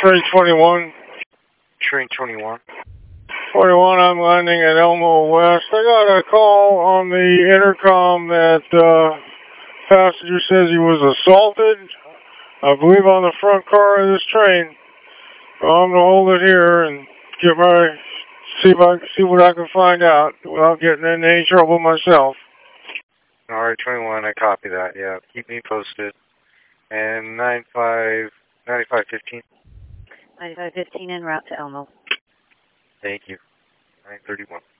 Train 21. Train 21. 21, I'm landing at Elmo West. I got a call on the intercom that passenger says he was assaulted, I believe on the front car of this train. So I'm going to hold it here and see what I can find out without getting in any trouble myself. Alright, 21, I copy that, yeah. Keep me posted. And 9515. 9515 en route to Elmo. Thank you. 931.